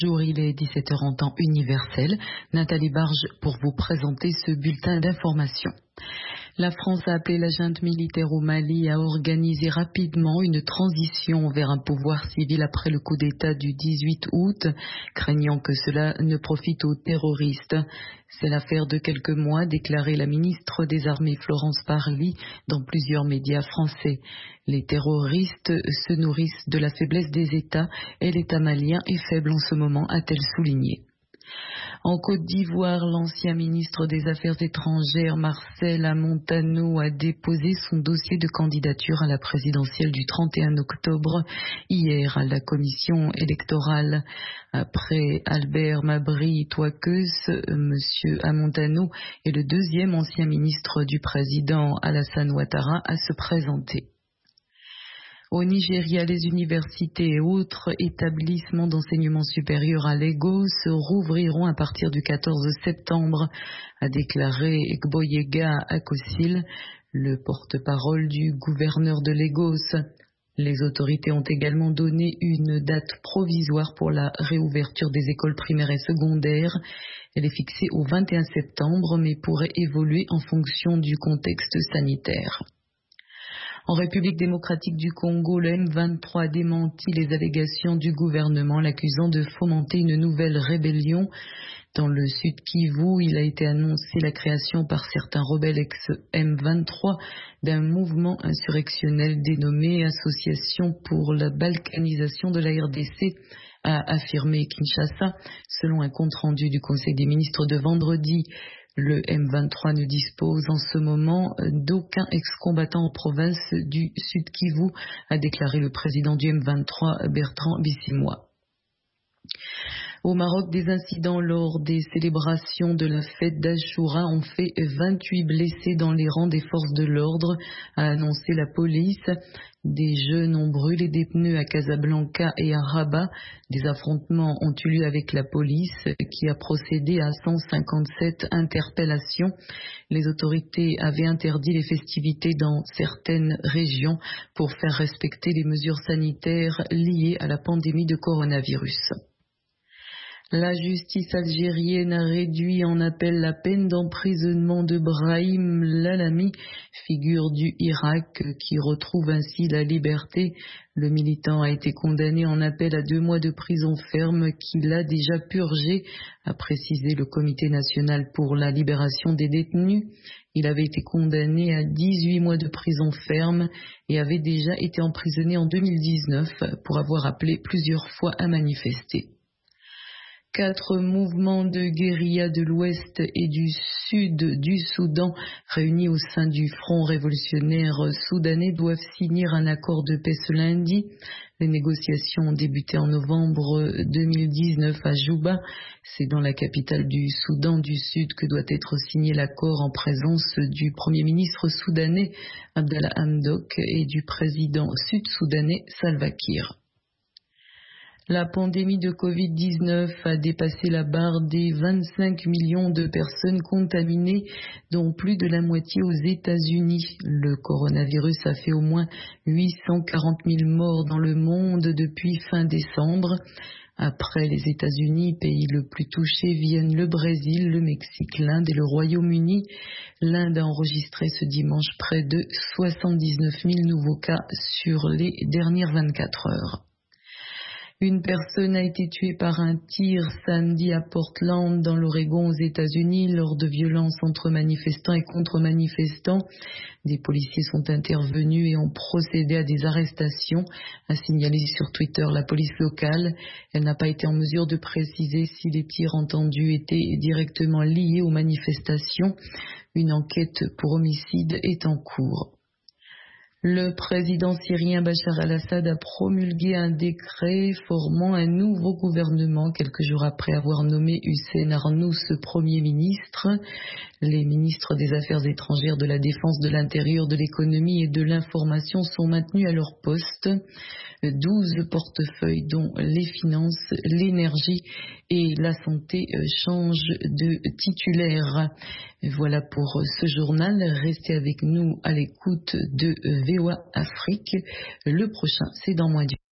Bonjour, il est 17 h en temps universel. Nathalie Barge pour vous présenter ce bulletin d'information. La France a appelé la junte militaire au Mali à organiser rapidement une transition vers un pouvoir civil après le coup d'État du 18 août, craignant que cela ne profite aux terroristes. C'est l'affaire de quelques mois, déclarait la ministre des Armées Florence Parly dans plusieurs médias français. Les terroristes se nourrissent de la faiblesse des États et l'État malien est faible en ce moment, a-t-elle souligné. En Côte d'Ivoire, l'ancien ministre des Affaires étrangères Marcel Amontano a déposé son dossier de candidature à la présidentielle du 31 octobre hier à la commission électorale. Après Albert Mabry Touakeus, Monsieur Amontano est le deuxième ancien ministre du président Alassane Ouattara à se présenter. Au Nigeria, les universités et autres établissements d'enseignement supérieur à Lagos rouvriront à partir du 14 septembre, a déclaré Gboyega Akosil, le porte-parole du gouverneur de Lagos. Les autorités ont également donné une date provisoire pour la réouverture des écoles primaires et secondaires. Elle est fixée au 21 septembre, mais pourrait évoluer en fonction du contexte sanitaire. En République démocratique du Congo, le M23 a démenti les allégations du gouvernement, l'accusant de fomenter une nouvelle rébellion. Dans le Sud Kivu, il a été annoncé la création par certains rebelles ex-M23 d'un mouvement insurrectionnel dénommé Association pour la balkanisation de la RDC, a affirmé Kinshasa, selon un compte-rendu du Conseil des ministres de vendredi. Le M23 ne dispose en ce moment d'aucun ex-combattant en province du Sud Kivu, a déclaré le président du M23, Bertrand Bisimwa. Au Maroc, des incidents lors des célébrations de la fête d'Achoura ont fait 28 blessés dans les rangs des forces de l'ordre, a annoncé la police. Des jeunes ont brûlé des pneus à Casablanca et à Rabat. Des affrontements ont eu lieu avec la police qui a procédé à 157 interpellations. Les autorités avaient interdit les festivités dans certaines régions pour faire respecter les mesures sanitaires liées à la pandémie de coronavirus. La justice algérienne a réduit en appel la peine d'emprisonnement de Brahim Lalami, figure du Irak, qui retrouve ainsi la liberté. Le militant a été condamné en appel à 2 mois de prison ferme qu'il a déjà purgé, a précisé le Comité national pour la libération des détenus. Il avait été condamné à 18 mois de prison ferme et avait déjà été emprisonné en 2019 pour avoir appelé plusieurs fois à manifester. 4 mouvements de guérilla de l'ouest et du sud du Soudan réunis au sein du Front révolutionnaire soudanais doivent signer un accord de paix ce lundi. Les négociations ont débuté en novembre 2019 à Juba. C'est dans la capitale du Soudan du Sud que doit être signé l'accord en présence du Premier ministre soudanais Abdallah Hamdok et du président sud-soudanais Salva Kiir. La pandémie de Covid-19 a dépassé la barre des 25 millions de personnes contaminées, dont plus de la moitié aux États-Unis. Le coronavirus a fait au moins 840 000 morts dans le monde depuis fin décembre. Après les États-Unis, pays le plus touché, viennent le Brésil, le Mexique, l'Inde et le Royaume-Uni. L'Inde a enregistré ce dimanche près de 79 000 nouveaux cas sur les dernières 24 heures. Une personne a été tuée par un tir samedi à Portland, dans l'Oregon, aux États-Unis, lors de violences entre manifestants et contre-manifestants. Des policiers sont intervenus et ont procédé à des arrestations, a signalé sur Twitter la police locale. Elle n'a pas été en mesure de préciser si les tirs entendus étaient directement liés aux manifestations. Une enquête pour homicide est en cours. Le président syrien Bachar al-Assad a promulgué un décret formant un nouveau gouvernement quelques jours après avoir nommé Hussein Arnouz Premier ministre. Les ministres des Affaires étrangères, de la Défense, de l'Intérieur, de l'Économie et de l'Information sont maintenus à leur poste. 12 portefeuilles dont les finances, l'énergie et la santé changent de titulaire. Voilà pour ce journal. Restez avec nous à l'écoute de VOA Afrique. Le prochain, c'est dans moins d'une heure.